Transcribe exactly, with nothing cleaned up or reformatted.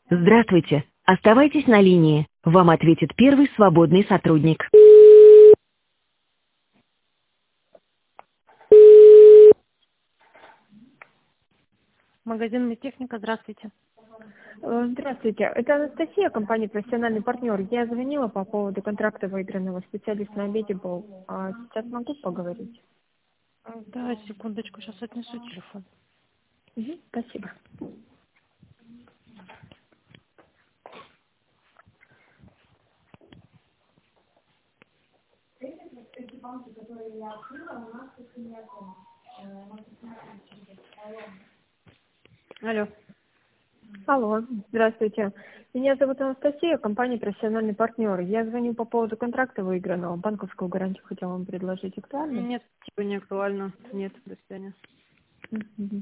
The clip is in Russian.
Здравствуйте. Оставайтесь на линии. Вам ответит первый свободный сотрудник. Магазинная техника, здравствуйте. Э, Здравствуйте, это Анастасия, компания «Профессиональный партнер». Я звонила по поводу контракта выигранного. Специалист на обеде был. А сейчас могу поговорить? А, Да, секундочку, сейчас отнесу телефон. Мгм, спасибо. Алло. Алло, здравствуйте. Меня зовут Анастасия, компания «Профессиональный партнер». Я звоню по поводу контракта выигранного. Банковскую гарантию хотела вам предложить. Актуально? Нет, типа не актуально. Нет, до свидания. Мгм.